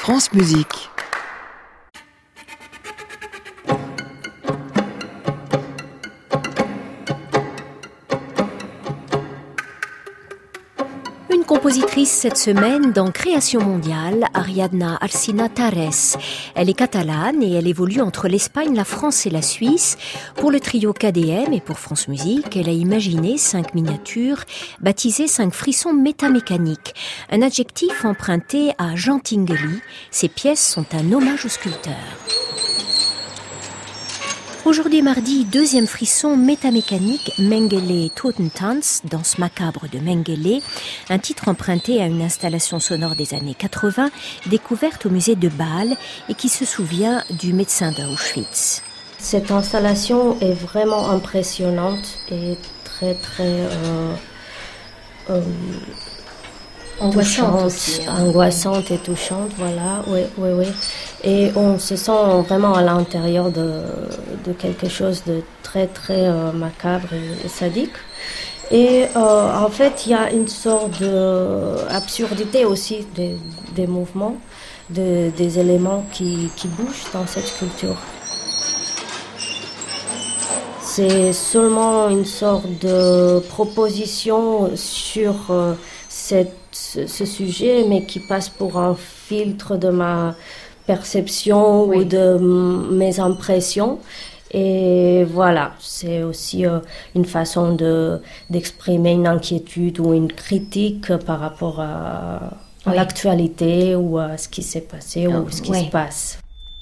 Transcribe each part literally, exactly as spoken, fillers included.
France Musique. Une compositrice cette semaine dans Création mondiale, Ariadna Alsina Tarrés. Elle est catalane et elle évolue entre l'Espagne, la France et la Suisse. Pour le trio K D M et pour France Musique, elle a imaginé cinq miniatures baptisées cinq frissons métamécaniques. Un adjectif emprunté à Jean Tinguely. Ces pièces sont un hommage au sculpteur. Aujourd'hui mardi, deuxième frisson métamécanique, Mengele Totentanz, danse macabre de Mengele, un titre emprunté à une installation sonore des années quatre-vingts, découverte au musée de Bâle et qui se souvient du médecin d'Auschwitz. Cette installation est vraiment impressionnante et très très euh, euh, angoissante, aussi, hein. angoissante et touchante, voilà, oui, oui, oui. Et on se sent vraiment à l'intérieur de, de quelque chose de très, très euh, macabre et, et sadique. Et euh, en fait, il y a une sorte d'absurdité aussi des, des mouvements, de, des éléments qui, qui bougent dans cette sculpture. C'est seulement une sorte de proposition sur euh, cette, ce sujet, mais qui passe pour un filtre de ma perception oui. ou de mes impressions. Et voilà, c'est aussi euh, une façon de, d'exprimer une inquiétude ou une critique par rapport à, à oui. l'actualité ou à ce qui s'est passé oh, ou ce qui oui. se passe.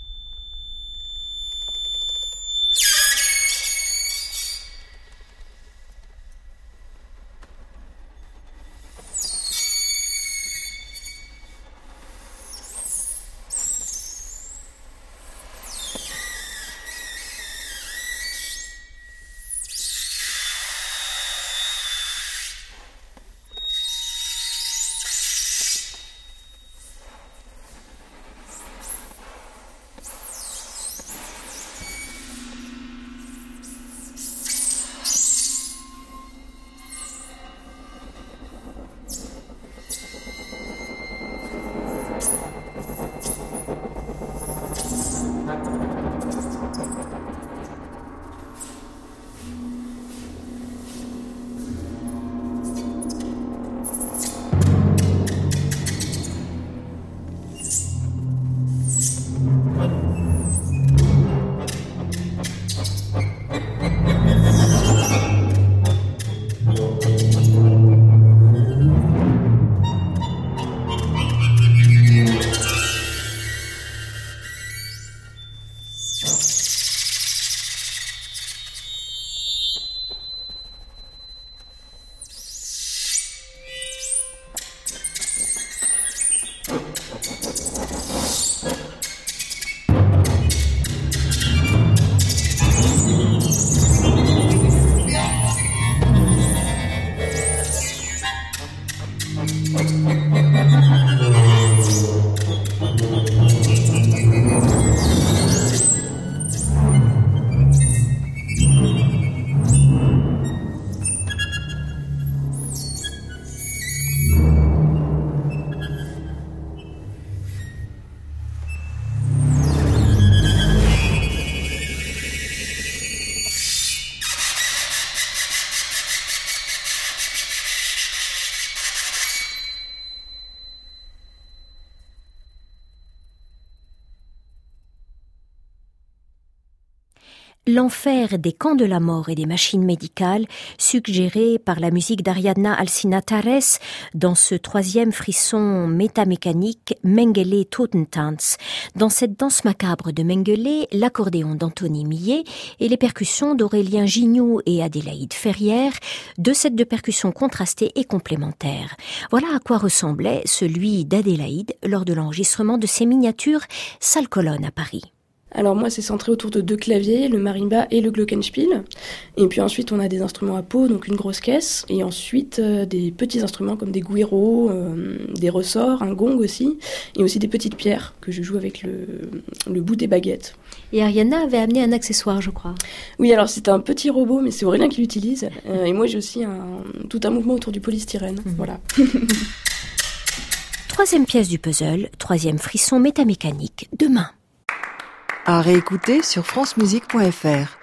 L'enfer des camps de la mort et des machines médicales, suggéré par la musique d'Ariadna Alsina Tarrés dans ce troisième frisson métamécanique Mengele Totentanz. Dans cette danse macabre de Mengele, l'accordéon d'Anthony Millet et les percussions d'Aurélien Gignoux et Adélaïde Ferrière, deux sets de percussions contrastés et complémentaires. Voilà à quoi ressemblait celui d'Adélaïde lors de l'enregistrement de ses miniatures Salle Colonne à Paris. Alors moi, c'est centré autour de deux claviers, le marimba et le glockenspiel. Et puis ensuite, on a des instruments à peau, donc une grosse caisse. Et ensuite, euh, des petits instruments comme des güiros, euh, des ressorts, un gong aussi. Et aussi des petites pierres que je joue avec le, le bout des baguettes. Et Ariadna avait amené un accessoire, je crois. Oui, alors c'est un petit robot, mais c'est Aurélien qui l'utilise. Euh, et moi, j'ai aussi un, tout un mouvement autour du polystyrène. Mmh. Voilà. Troisième pièce du puzzle, troisième frisson métamécanique, demain. À réécouter sur francemusique point f r.